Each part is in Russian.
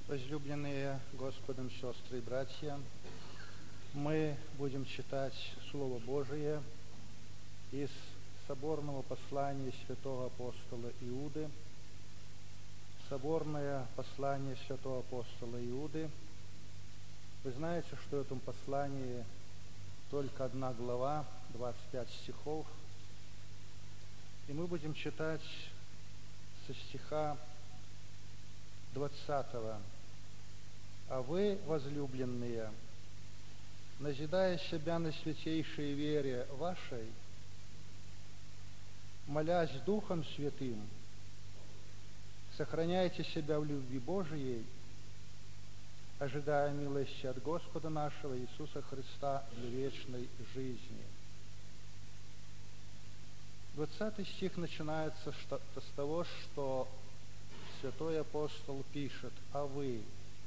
Возлюбленные Господом сестры и братья, мы будем читать Слово Божие из соборного послания святого апостола Иуды. Соборное послание святого апостола Иуды. Вы знаете, что в этом послании только одна глава, 25 стихов. И мы будем читать со стиха 20. «А вы, возлюбленные, назидая себя на святейшей вере вашей, молясь Духом Святым, сохраняйте себя в любви Божией, ожидая милости от Господа нашего Иисуса Христа для вечной жизни». 20 стих начинается с того, что святой апостол пишет: «А вы».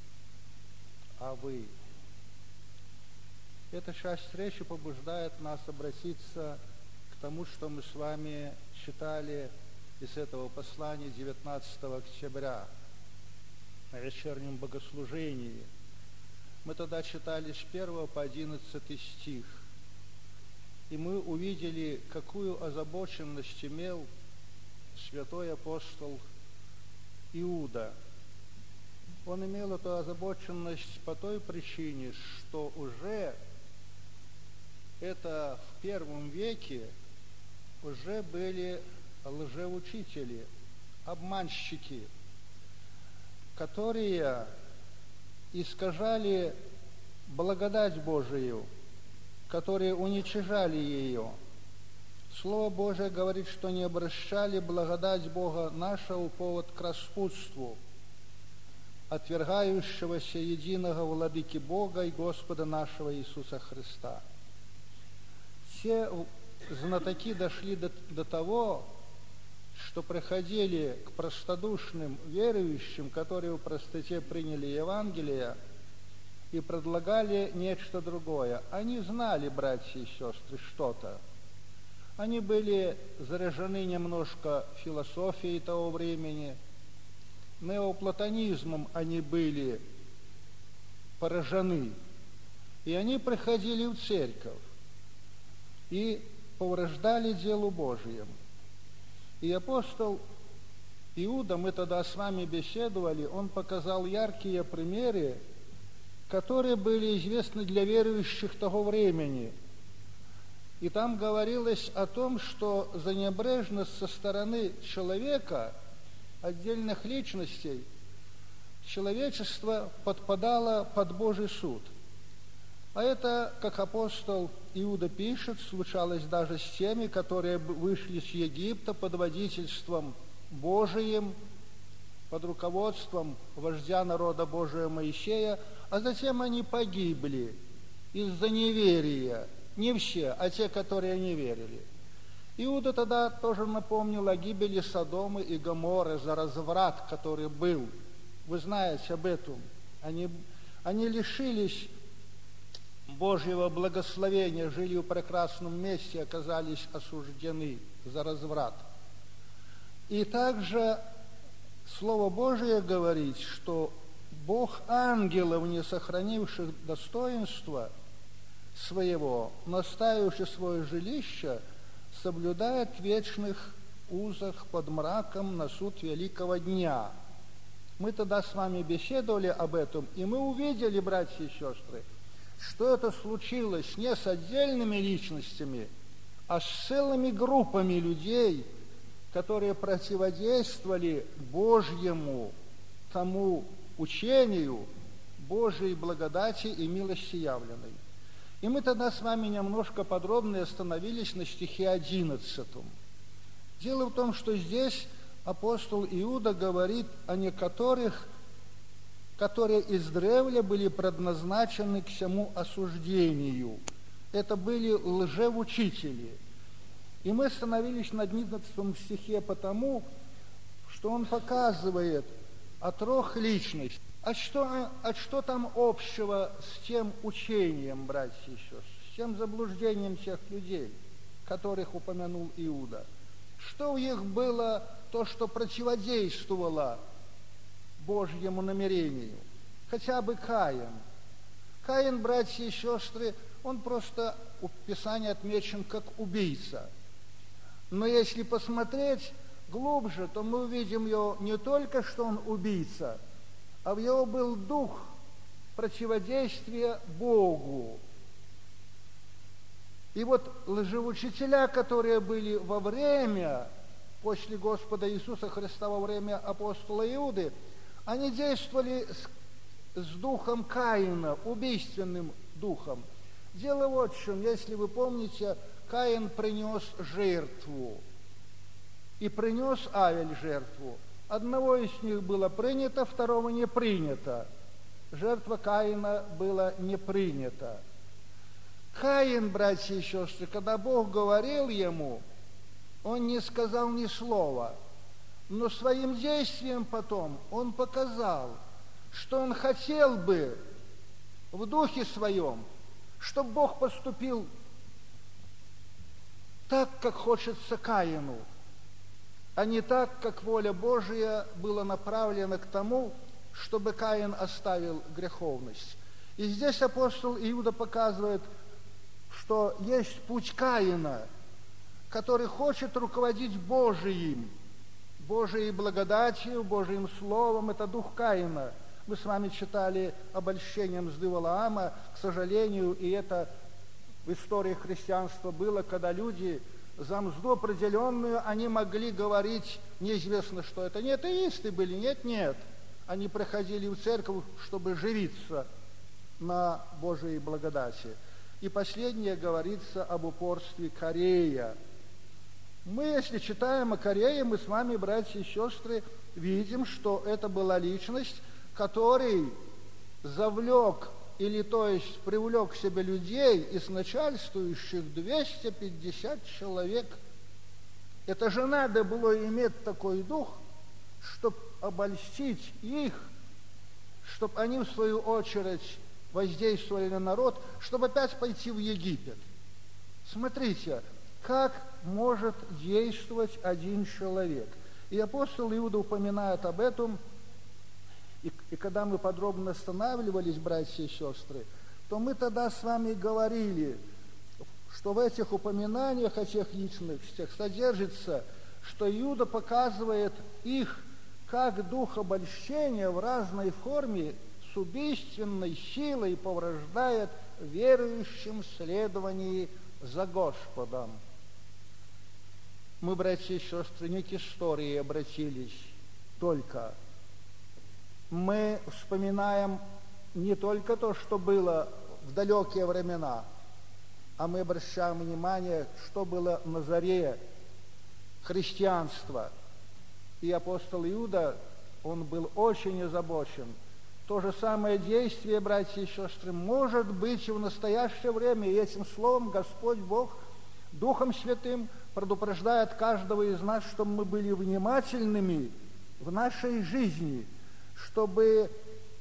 Эта часть речи побуждает нас обратиться к тому, что мы с вами читали из этого послания 19 октября на вечернем богослужении. Мы тогда читали с 1 по 11 стих, и мы увидели, какую озабоченность имел святой апостол Иуда. Он имел эту озабоченность по той причине, что уже это в первом веке уже были лжеучители, обманщики, которые искажали благодать Божию, которые уничижали ее. Слово Божие говорит, что не обращали благодать Бога нашего в повод к распутству, отвергающегося единого владыки Бога и Господа нашего Иисуса Христа. Все знатоки дошли до того, что приходили к простодушным верующим, которые в простоте приняли Евангелие, и предлагали нечто другое. Они знали, братья и сестры, что-то. Они были заражены немножко философией того времени, неоплатонизмом они были поражены. И они приходили в церковь и повреждали делу Божьему. И апостол Иуда, мы тогда с вами беседовали, он показал яркие примеры, которые были известны для верующих того времени. И там говорилось о том, что за небрежность со стороны человека, отдельных личностей, человечество подпадало под Божий суд. А это, как апостол Иуда пишет, случалось даже с теми, которые вышли с Египта под водительством Божиим, под руководством вождя народа Божия Моисея, а затем они погибли из-за неверия. Не все, а те, которые не верили. Иуда тогда тоже напомнил о гибели Содома и Гоморры за разврат, который был. Вы знаете об этом. Они лишились Божьего благословения, жили в прекрасном месте, оказались осуждены за разврат. И также Слово Божие говорит, что Бог ангелов, не сохранивших достоинства своего, наставивший свое жилище, соблюдает в вечных узах под мраком на суд великого дня. Мы тогда с вами беседовали об этом, и мы увидели, братья и сестры, что это случилось не с отдельными личностями, а с целыми группами людей, которые противодействовали Божьему тому учению, Божьей благодати и милости явленной. И мы тогда с вами немножко подробнее остановились на стихе 11. Дело в том, что здесь апостол Иуда говорит о некоторых, которые издревле были предназначены к всему осуждению. Это были лжеучители. И мы остановились на 11 стихе потому, что он показывает о трех личностях. А что там общего с тем учением, братья и сестры, с тем заблуждением тех людей, которых упомянул Иуда? Что у них было то, что противодействовало Божьему намерению? хотя бы Каин. Каин, братья и сестры, он просто в Писании отмечен как убийца. Но если посмотреть глубже, то мы увидим его не только, что он убийца, а в его был дух противодействия Богу. И вот лжеучителя, которые были во время, после Господа Иисуса Христа, во время апостола Иуды, они действовали с духом Каина, убийственным духом. Дело вот в чем, если вы помните, Каин принес жертву, и принес Авель жертву. Одного из них было принято, второго не принято. Жертва Каина была не принята. Каин, братья и сестры, когда Бог говорил ему, он не сказал ни слова, но своим действием потом он показал, что он хотел бы в духе своем, чтобы Бог поступил так, как хочется Каину, а не так, как воля Божия была направлена к тому, чтобы Каин оставил греховность. И здесь апостол Иуда показывает, что есть путь Каина, который хочет руководить Божией благодатью, Божьим словом. Это дух Каина. Мы с вами читали обольщение мзды Валаама, к сожалению, и это в истории христианства было, когда люди за мзду определенную, они могли говорить, неизвестно, что это, не атеисты были, нет. Они приходили в церковь, чтобы живиться на Божьей благодати. И последнее говорится об упорстве Корея. Мы, если читаем о Корее, мы с вами, братья и сестры, видим, что это была личность, который завлек, или то есть привлек к себе людей из начальствующих 250 человек. Это же надо было иметь такой дух, чтобы обольстить их, чтобы они, в свою очередь, воздействовали на народ, чтобы опять пойти в Египет. Смотрите, как может действовать один человек. И апостол Иуда упоминает об этом. И когда мы подробно останавливались, братья и сестры, то мы тогда с вами говорили, что в этих упоминаниях о тех личностях содержится, что Иуда показывает их как дух обольщения в разной форме с убийственной силой повреждает верующим в следовании за Господом. Мы, братья и сестры, не к истории обратились только. Мы вспоминаем не только то, что было в далекие времена, а мы обращаем внимание, что было на заре христианства. И апостол Иуда, он был очень озабочен. То же самое действие, братья и сестры, может быть и в настоящее время. И этим словом Господь Бог Духом Святым предупреждает каждого из нас, чтобы мы были внимательными в нашей жизни, чтобы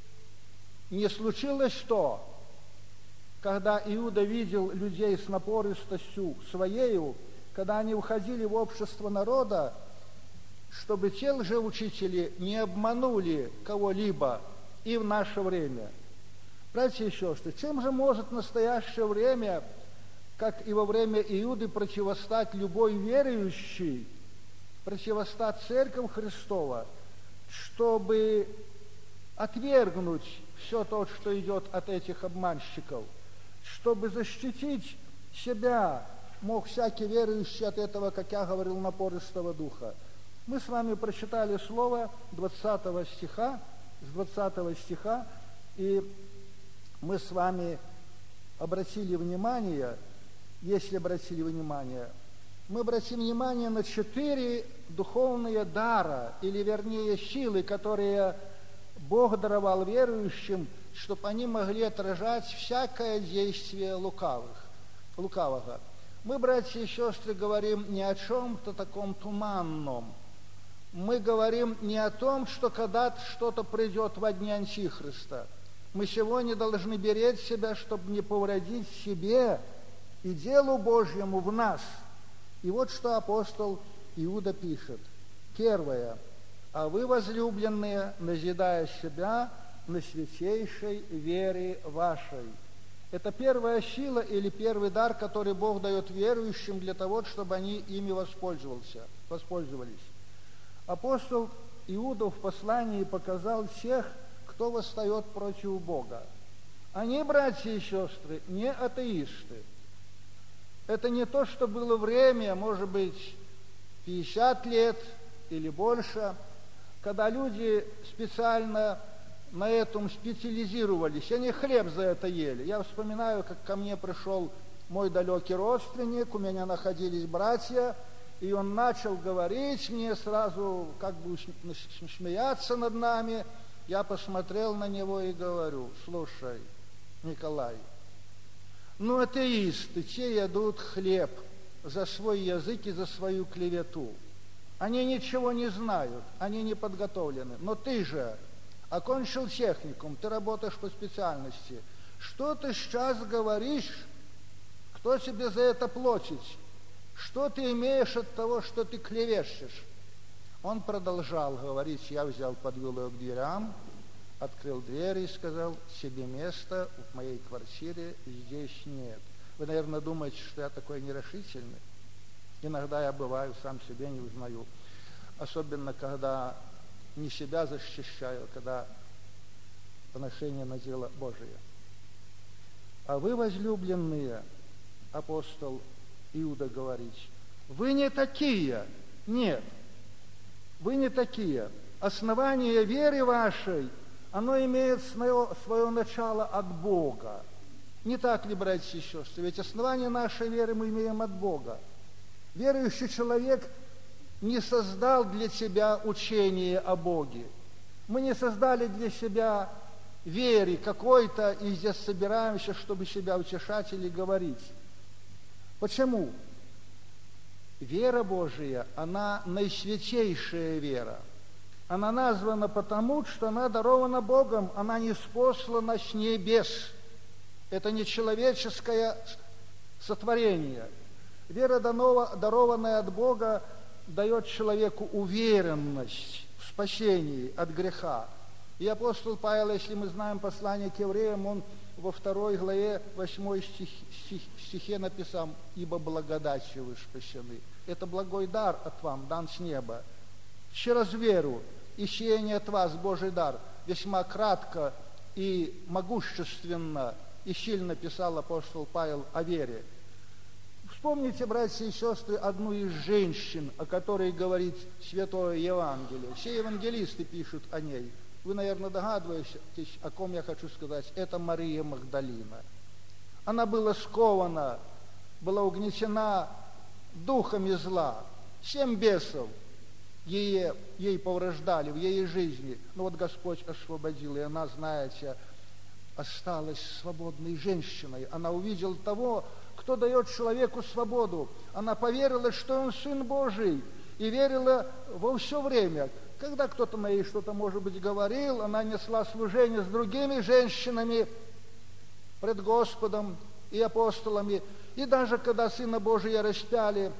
не случилось то, когда Иуда видел людей с напористостью своею, когда они уходили в общество народа, чтобы те лжеучители не обманули кого-либо и в наше время. Братья и сестры, чем же может в настоящее время, как и во время Иуды, противостать любой верующий, противостать Церковь Христова, чтобы отвергнуть все то, что идет от этих обманщиков, чтобы защитить себя, мог всякий верующий от этого, как я говорил, напористого духа. Мы с вами прочитали слово 20 стиха, с 20 стиха, и мы с вами обратили внимание, если обратили внимание, мы обратим внимание на 4 духовные дара, или вернее силы, которые Бог даровал верующим, чтобы они могли отражать всякое действие лукавого. Мы, братья и сестры, говорим не о чем-то таком туманном. Мы говорим не о том, что когда-то что-то придет во дни Антихриста. Мы сегодня должны беречь себя, чтобы не повредить себе и делу Божьему в нас. И вот что апостол Иуда пишет. Первое. А вы, возлюбленные, назидая себя на святейшей вере вашей. Это первая сила или первый дар, который Бог дает верующим для того, чтобы они ими воспользовались. Апостол Иуда в послании показал тех, кто восстает против Бога. Они, братья и сестры, не атеисты. Это не то, что было время, может быть, 50 лет или больше, когда люди специально на этом специализировались. Они хлеб за это ели. Я вспоминаю, как ко мне пришел мой далекий родственник, у меня находились братья, и он начал говорить мне сразу, как бы смеяться над нами. Я посмотрел на него и говорю: слушай, Николай, ну атеисты, те едут хлеб за свой язык и за свою клевету. Они ничего не знают, они не подготовлены. Но ты же окончил техникум, ты работаешь по специальности. Что ты сейчас говоришь? Кто тебе за это платит? Что ты имеешь от того, что ты клевещешь? Он продолжал говорить, я подвел его к дверям, открыл дверь и сказал: себе места в моей квартире здесь нет. Вы, наверное, думаете, что я такой нерешительный. Иногда я бываю, сам себе не узнаю. Особенно, когда не себя защищаю, когда отношение на дело Божие. А вы, возлюбленные, апостол Иуда говорит, вы не такие. Нет, вы не такие. Основание веры вашей, оно имеет свое начало от Бога. Не так ли, братья и сестры? Ведь основание нашей веры мы имеем от Бога. Верующий человек не создал для себя учение о Боге. Мы не создали для себя веры какой-то, и здесь собираемся, чтобы себя утешать или говорить. Почему? Вера Божия, она наисвятейшая вера. Она названа потому, что она дарована Богом, она не спослана с небес. Это не человеческое сотворение. Вера, дарованная от Бога, дает человеку уверенность в спасении от греха. И апостол Павел, если мы знаем послание к евреям, он во 2 главе 8 стихе написал: «Ибо благодатью вы спасены». Это благой дар от вам, дан с неба. Через веру, и сие не от вас Божий дар. Весьма кратко и могущественно и сильно писал апостол Павел о вере. Вспомните, братья и сестры, одну из женщин, о которой говорит Святое Евангелие. Все евангелисты пишут о ней. Вы, наверное, догадываетесь, о ком я хочу сказать. Это Мария Магдалина. Она была скована, была угнетена духами зла. 7 бесов ей повреждали в ее жизни. Но вот Господь освободил, и она, знаете, осталась свободной женщиной. Она увидела того, кто дает человеку свободу. Она поверила, что он Сын Божий, и верила во все время. Когда кто-то на ней что-то, может быть, говорил, она несла служение с другими женщинами пред Господом и апостолами. И даже когда Сына Божия распяли,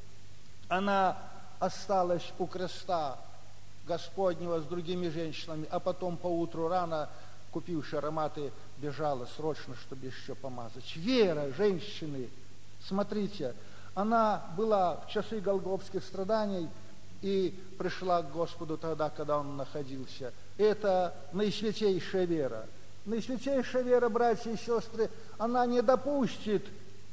она осталась у креста Господнего с другими женщинами, а потом поутру рано, купивши ароматы, бежала срочно, чтобы еще помазать. Вера женщины, смотрите, она была в часы голгофских страданий и пришла к Господу тогда, когда Он находился. Это наисвятейшая вера. Наисвятейшая вера, братья и сестры, она не допустит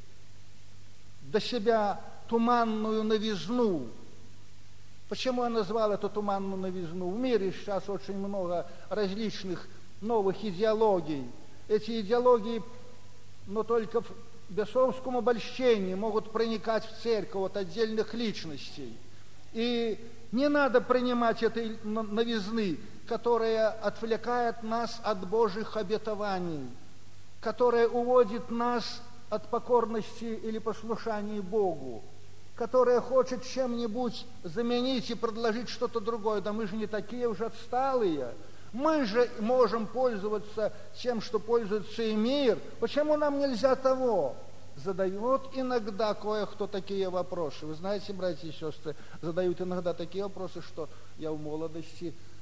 до себя туманную новизну. Почему я назвал эту туманную новизну? В мире сейчас очень много различных новых идеологий. Эти идеологии, но только в бесовском обольщении могут проникать в церковь от отдельных личностей. И не надо принимать этой новизны, которая отвлекает нас от Божьих обетований, которая уводит нас от покорности или послушания Богу, которая хочет чем-нибудь заменить и предложить что-то другое. Да мы же не такие уже отсталые. Мы же можем пользоваться тем, что пользуется и мир. Почему нам нельзя того? Задает иногда кое-кто такие вопросы. Вы знаете, братья и сестры, задают иногда такие вопросы, что я в молодости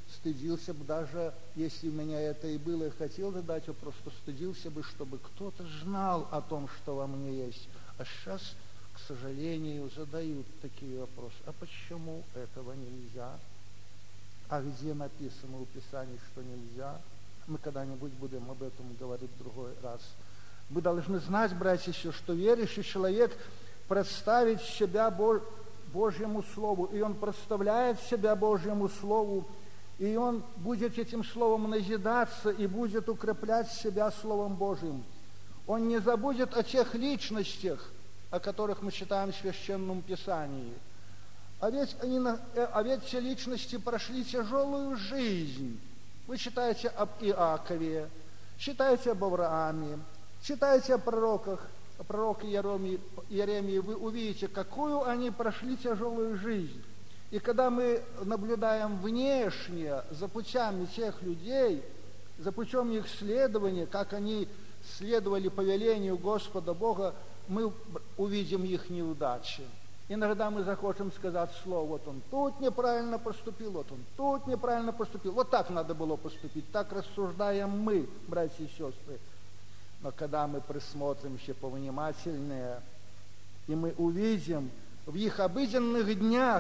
стыдился бы, даже если у меня это и было, и хотел задать вопрос, то стыдился бы, чтобы кто-то знал о том, что во мне есть. А сейчас, к сожалению, задают такие вопросы. А почему этого нельзя? А где написано в Писании, что нельзя? Мы когда-нибудь будем об этом говорить в другой раз. Мы должны знать, братья, еще, что верующий человек представит себя Божьему Слову, и он представляет себя Божьему Слову, и он будет этим Словом назидаться и будет укреплять себя Словом Божьим. Он не забудет о тех личностях, о которых мы читаем в Священном Писании. А ведь те личности прошли тяжелую жизнь. Вы читаете об Иакове, читаете об Аврааме, читаете о пророках, о пророке Иеремии, вы увидите, какую они прошли тяжелую жизнь. И когда мы наблюдаем внешне за путями тех людей, за путем их следования, как они следовали повелению Господа Бога, мы увидим их неудачи. Иногда мы захотим сказать слово, вот он тут неправильно поступил, вот он тут неправильно поступил. Вот так надо было поступить, так рассуждаем мы, братья и сестры. Но когда мы присмотримся повнимательнее, и мы увидим в их обыденных днях,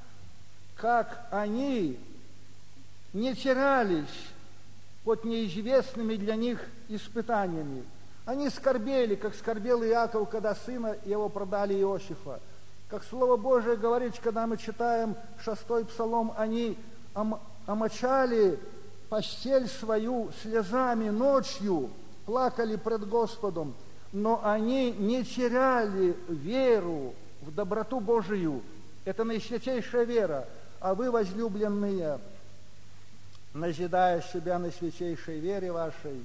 как они не терялись под неизвестными для них испытаниями. Они скорбели, как скорбел Иаков, когда сына его продали Иосифа. Как Слово Божие говорит, когда мы читаем 6-й Псалом, они омочали постель свою слезами ночью, плакали пред Господом, но они не теряли веру в доброту Божию. Это наисвятейшая вера. А вы, возлюбленные, назидая себя на святейшей вере вашей,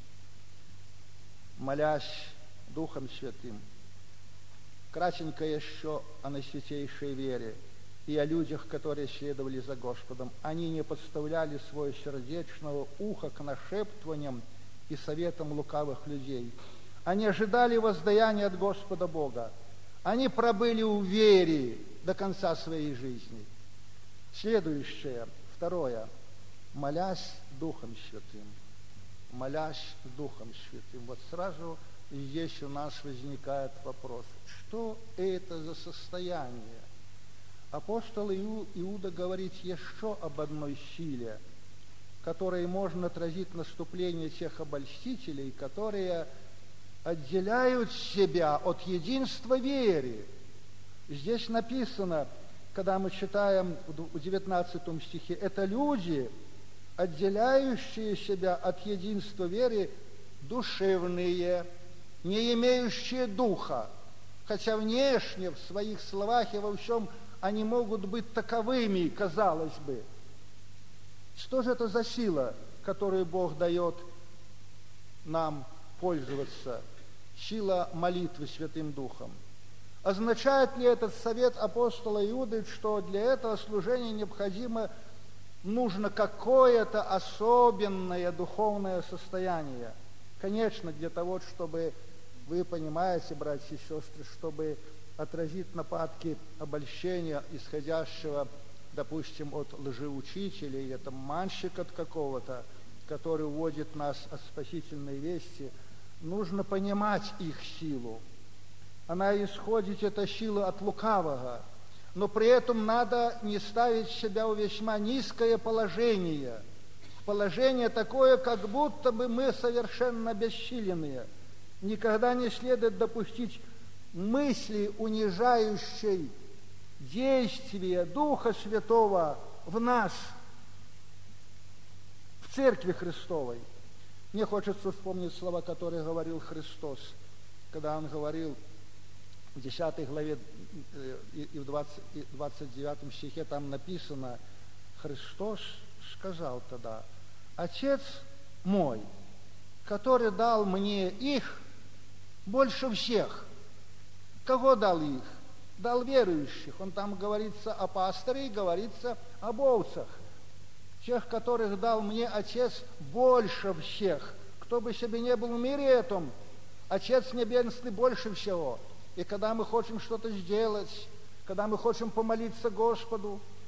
молясь Духом Святым. Кратенько еще о наисвятейшей вере и о людях, которые следовали за Господом. Они не подставляли свое сердечного уха к нашептываниям и советам лукавых людей. Они ожидали воздаяния от Господа Бога. Они пробыли в вере до конца своей жизни. Следующее, второе, молясь Духом Святым. Молясь Духом Святым. Вот сразу здесь у нас возникает вопрос, что это за состояние? Апостол Иуда говорит еще об одной силе, которой можно отразить наступление тех обольстителей, которые отделяют себя от единства веры. Здесь написано, когда мы читаем в 19 стихе, это люди, отделяющие себя от единства веры, душевные, не имеющие духа, хотя внешне в своих словах и во всем они могут быть таковыми, казалось бы. Что же это за сила, которую Бог дает нам пользоваться? Сила молитвы Святым Духом. Означает ли этот совет апостола Иуды, что для этого служения нужно какое-то особенное духовное состояние? Конечно, для того, чтобы, вы понимаете, братья и сестры, чтобы отразить нападки обольщения, исходящего, допустим, от лжеучителя или там манщик от какого-то, который уводит нас от спасительной вести, нужно понимать их силу. Она исходит, эта сила, от лукавого, но при этом надо не ставить себя в весьма низкое положение, положение такое, как будто бы мы совершенно обессиленные. Никогда не следует допустить мысли, унижающей действия Духа Святого в нас, в Церкви Христовой. Мне хочется вспомнить слова, которые говорил Христос, когда Он говорил в 10 главе и в 29 стихе, там написано, Христос сказал тогда, Отец мой, который дал мне их больше всех. Кого дал их? Дал верующих. Он там говорится о пасторе и говорится об овцах. Тех, которых дал мне Отец больше всех. Кто бы себе не был в мире этом, Отец Небесный больше всего. И когда мы хотим что-то сделать, когда мы хотим помолиться Господу,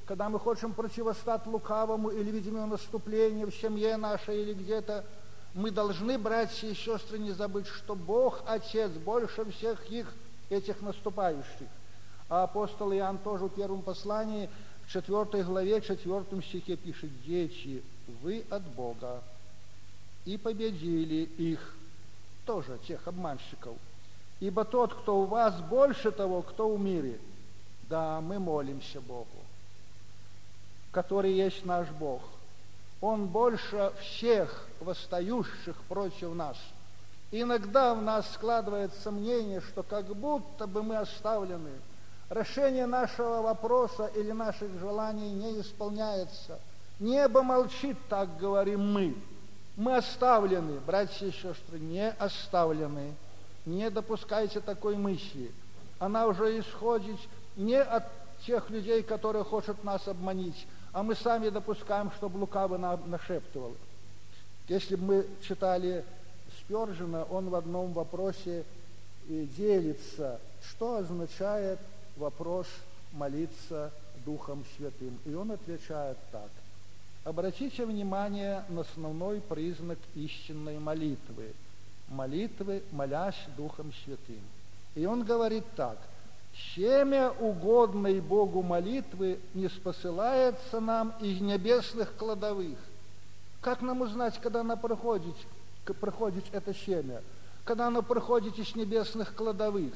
когда мы хотим противостать лукавому или видим его наступление в семье нашей или где-то, мы должны, братья и сестры, не забыть, что Бог Отец больше всех их, этих наступающих. А апостол Иоанн тоже в первом послании, в 4 главе, 4 стихе пишет: «Дети, вы от Бога, и победили их», тоже тех обманщиков. «Ибо тот, кто у вас, больше того, кто в мире». Да, мы молимся Богу, который есть наш Бог. Он больше всех восстающих против нас. Иногда в нас складывается мнение, что как будто бы мы оставлены. Решение нашего вопроса или наших желаний не исполняется. Небо молчит, так говорим мы. Мы оставлены, братья и сестры, не оставлены. Не допускайте такой мысли. Она уже исходит не от тех людей, которые хотят нас обманить, а мы сами допускаем, чтобы лукавый нам нашептывал. Если бы мы читали Спержена, он в одном вопросе делится, что означает вопрос молиться Духом Святым. И он отвечает так: обратите внимание на основной признак истинной молитвы. Молитвы, молясь Духом Святым. И он говорит так: семя угодной Богу молитвы не спосылается нам из небесных кладовых. Как нам узнать, когда оно проходит это семя? Когда оно проходит из небесных кладовых?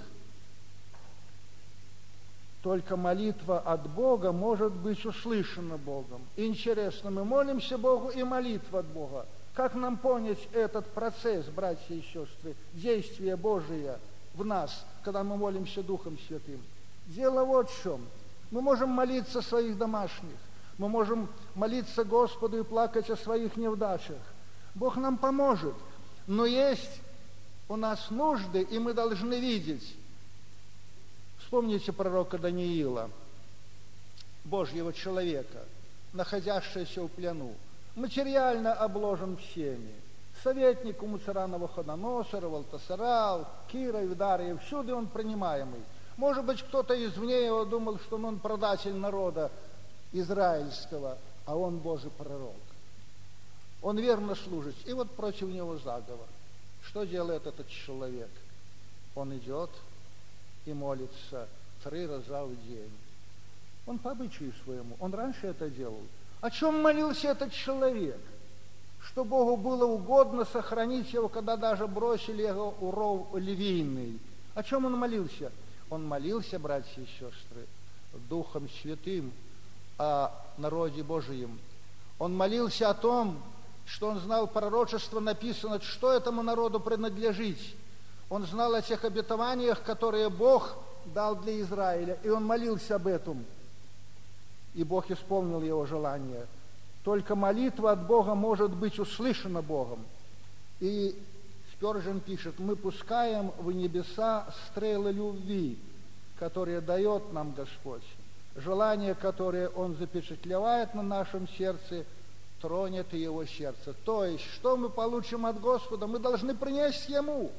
Только молитва от Бога может быть услышана Богом. Интересно, мы молимся Богу и молитва от Бога. Как нам понять этот процесс, братья и сестры, действие Божие в нас, когда мы молимся Духом Святым? Дело вот в чем. Мы можем молиться о своих домашних, мы можем молиться Господу и плакать о своих неудачах. Бог нам поможет, но есть у нас нужды, и мы должны видеть. Вспомните пророка Даниила, Божьего человека, находящегося в плену, материально обложен всеми. Советник у царя Навуходоносора, Валтасара, Кира, Видария, всюду он принимаемый. Может быть, кто-то извне его думал, что он продатель народа израильского, а он Божий пророк. Он верно служит. И вот против него заговор. Что делает этот человек? Он идет и молится 3 раза в день. Он по обычаю своему. Он раньше это делал. О чем молился этот человек? Что Богу было угодно сохранить его, когда даже бросили его в ров львиный. О чем он молился? Он молился, братья и сестры, Духом Святым о народе Божием. Он молился о том, что он знал пророчество, написано, что этому народу принадлежит. Он знал о тех обетованиях, которые Бог дал для Израиля, и он молился об этом. И Бог исполнил его желание. Только молитва от Бога может быть услышана Богом. И Спержен пишет: мы пускаем в небеса стрелы любви, которые дает нам Господь. Желание, которое Он запечатлевает на нашем сердце, тронет и его сердце. То есть, что мы получим от Господа, мы должны принести Ему.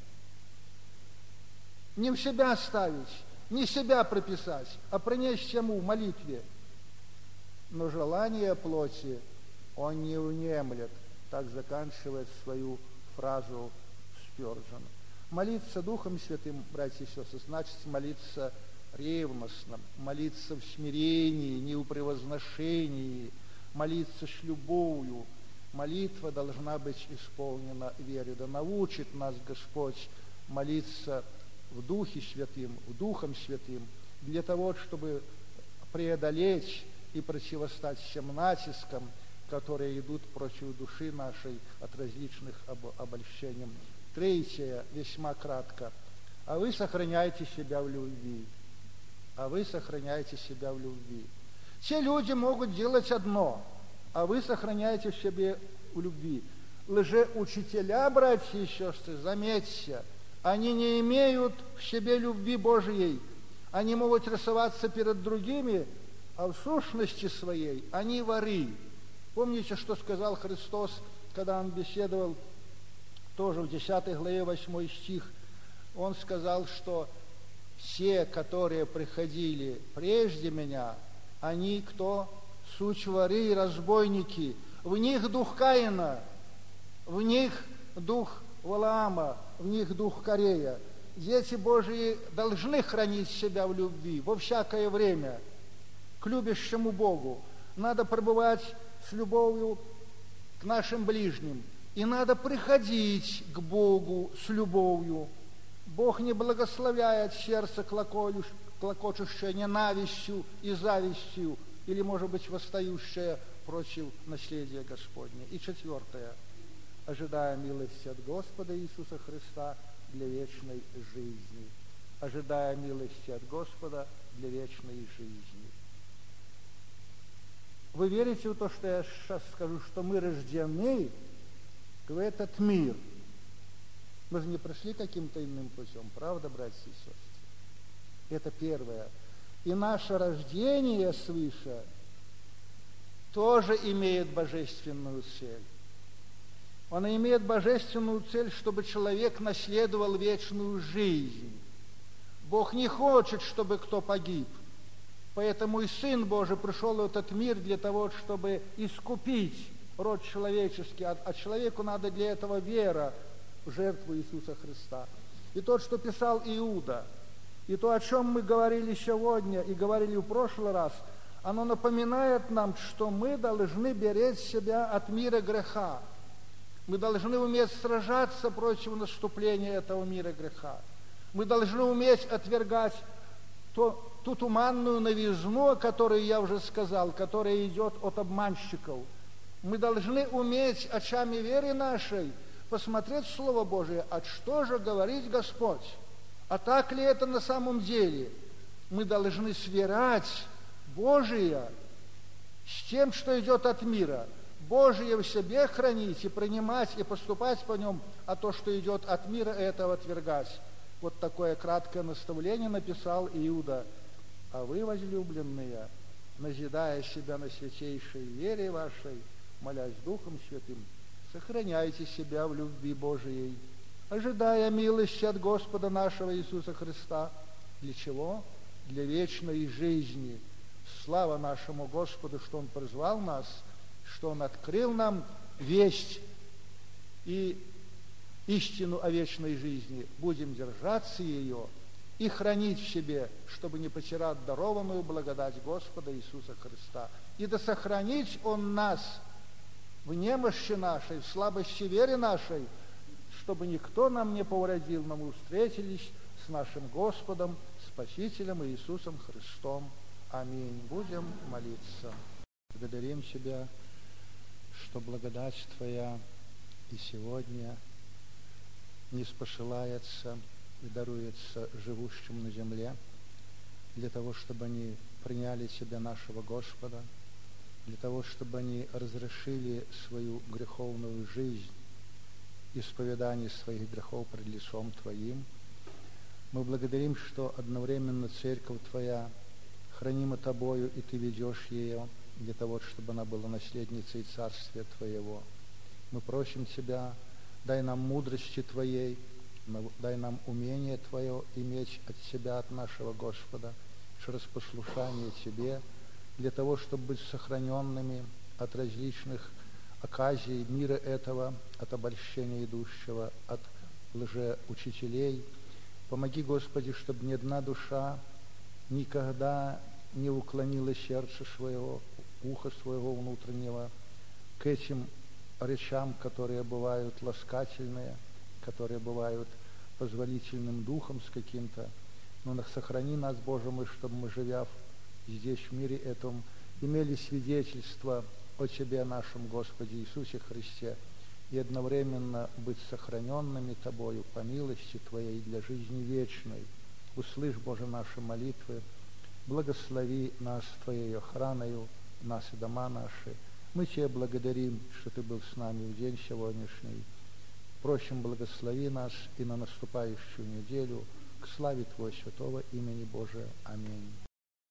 Не в себя ставить, не себя прописать, а принести Ему в молитве. Но желание плоти Он не внемлет. Так заканчивает свою фразу Спержен. Молиться Духом Святым, братья и сестры, значит молиться ревностно, молиться в смирении, не в превозношении, молиться с любовью. Молитва должна быть исполнена верой. Да научит нас Господь молиться в Духе Святым, в Духом Святым, для того, чтобы преодолеть и противостать всем натискам, которые идут против души нашей от различных обольщений. 3, весьма кратко. А вы сохраняйте себя в любви. А вы сохраняйте себя в любви. Все люди могут делать одно, а вы сохраняете в себе в любви. Лжеучителя, братья и сестры, заметьте, они не имеют в себе любви Божией. Они могут рисоваться перед другими, а в сущности своей они воры. Помните, что сказал Христос, когда Он беседовал тоже в 10 главе 8 стих? Он сказал, что все, которые приходили прежде Меня, Они кто? Суть воры и разбойники. В них дух Каина, в них дух Валаама, в них дух Корея. Дети Божьи должны хранить себя в любви во всякое время к любящему Богу. Надо пребывать с любовью к нашим ближним. И надо приходить к Богу с любовью. Бог не благословляет сердце, клокочущее ненавистью и завистью, или, может быть, восстающее против наследия Господня. И четвертое. Ожидая милости от Господа Иисуса Христа для вечной жизни. Ожидая милости от Господа для вечной жизни. Вы верите в то, что я сейчас скажу, что мы рождены в этот мир? Мы же не прошли каким-то иным путем, правда, братья и сестры? Это первое. И наше рождение свыше тоже имеет божественную цель. Он имеет божественную цель, чтобы человек наследовал вечную жизнь. Бог не хочет, чтобы кто погиб. Поэтому и Сын Божий пришел в этот мир для того, чтобы искупить род человеческий. А человеку надо для этого вера в жертву Иисуса Христа. И то, что писал Иуда, и то, о чем мы говорили сегодня и говорили в прошлый раз, оно напоминает нам, что мы должны беречь себя от мира греха. Мы должны уметь сражаться против наступления этого мира греха. Мы должны уметь отвергать ту туманную новизну, о которой я уже сказал, которая идет от обманщиков. Мы должны уметь очами веры нашей посмотреть в Слово Божие, а что же говорит Господь? А так ли это на самом деле? Мы должны сверять Божие с тем, что идет от мира. Божие в себе хранить и принимать, и поступать по нем, а то, что идет от мира, этого отвергать. Вот такое краткое наставление написал Иуда. А вы, возлюбленные, назидая себя на святейшей вере вашей, молясь Духом Святым, сохраняйте себя в любви Божией, ожидая милости от Господа нашего Иисуса Христа. Для чего? Для вечной жизни. Слава нашему Господу, что Он призвал нас, что Он открыл нам весть и истину о вечной жизни. Будем держаться ее и хранить в себе, чтобы не потерять дарованную благодать Господа Иисуса Христа. И да сохранить Он нас в немощи нашей, в слабости веры нашей, чтобы никто нам не повредил, но мы встретились с нашим Господом, Спасителем Иисусом Христом. Аминь. Будем молиться. Благодарим Тебя, что благодать Твоя и сегодня не спошилается и даруется живущим на земле, для того, чтобы они приняли Тебя, нашего Господа, для того, чтобы они разрешили свою греховную жизнь, исповедание своих грехов пред лицом Твоим. Мы благодарим, что одновременно Церковь Твоя хранима Тобою, и Ты ведешь ее для того, чтобы она была наследницей Царствия Твоего. Мы просим Тебя, дай нам мудрости Твоей, дай нам умение Твое иметь от Тебя, от нашего Господа, через послушание Тебе, для того, чтобы быть сохраненными от различных оказий мира этого, от обольщения идущего, от лжеучителей. Помоги, Господи, чтобы ни одна душа никогда не уклонила сердце своего, ухо своего внутреннего к этим речам, которые бывают ласкательные, которые бывают позволительным духом с каким-то. Но сохрани нас, Боже мой, чтобы мы, живя здесь, в мире этом, имели свидетельство о Тебе, нашем Господе Иисусе Христе, и одновременно быть сохраненными Тобою по милости Твоей для жизни вечной. Услышь, Боже, наши молитвы, благослови нас Твоей охраною, нас и дома наши. Мы Тебе благодарим, что Ты был с нами в день сегодняшний. Просим, благослови нас и на наступающую неделю к славе Твоего святого имени Божия. Аминь.